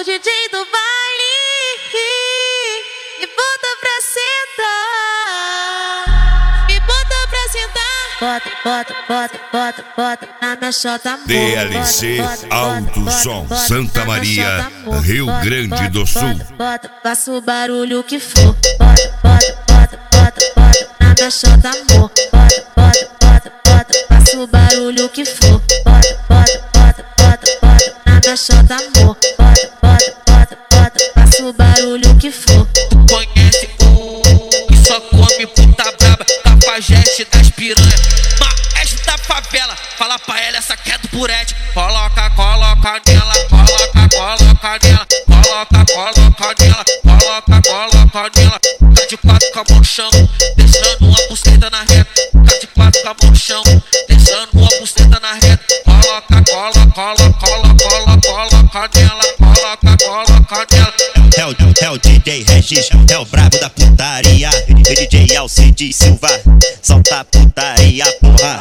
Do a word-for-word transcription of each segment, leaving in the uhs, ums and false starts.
D J do baile me bota pra sentar, me bota pra sentar. Bota, bota, bota, bota, bota na minha chota, amor. D L C Alto Som Santa Maria, Rio Grande do Sul. Bota, faça o barulho que for. Bota, bota, bota, bota, bota na minha chota, amor. Bota, bota, bota, bota, faça o barulho que for. Bota, bota, bota, bota, bota na minha chota, amor. Bota, bota, bota, bota, faça o barulho que for. Conhece um que só come puta braba, cafajeste das piranha, maestro da favela. Fala pra ela, essa quer do burete. Coloca, coloca nela, coloca, coloca nela, coloca, coloca nela, coloca, coloca nela. Tá de quatro com a mão no chão, deixando uma buceta na reta. Tá de quatro com a mão no chão, deixando uma buceta na reta. Coloca, coloca, coloca, coloca, coloca nela, coloca, coloca nela. É o, é o D J Regis, é o brabo da putaria. D J Alcides Silva, solta a putaria, porra.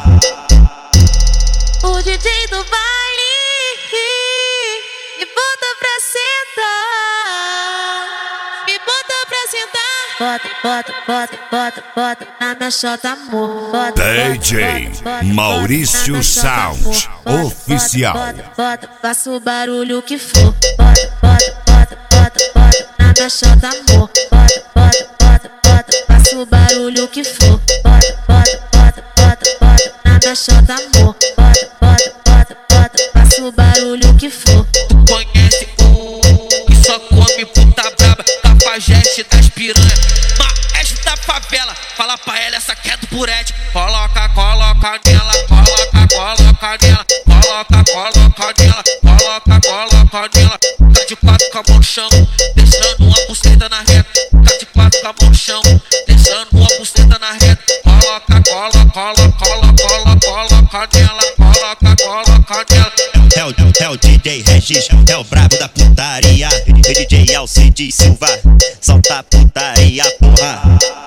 O D J do baile me bota pra sentar, me bota pra sentar. Bota, bota, bota, bota, bota na minha chota, amor. Bota, D J Maurício Sound Oficial. Bota, bota, faça o barulho que for. Bota, bota, bota, bota, bota na minha chota, amor. Bota, bota, bota, bota, faça o barulho que for. Bota, bota, bota, bota, bota na minha chota, amor. Bota, bota, bota, bota, faça o barulho que for. Conhece um que só come puta braba, cafajeste das piranha, maestro da favela. Fala pra ela, essa quer do burete. Coloca, coloca nela, coloca, coloca nela, coloca, coloca nela, coloca, coloca nela. Tá de quatro com a mão no chão, deixando uma buceta na reta. Tá de quatro com a mão no chão, deixando uma buceta na reta. Coloca, coloca, coloca, coloca, coloca nela, coloca, coloca nela. É o, é o D J Regis, é o brabo da putaria. D J Alcides Silva, solta a putaria, porra.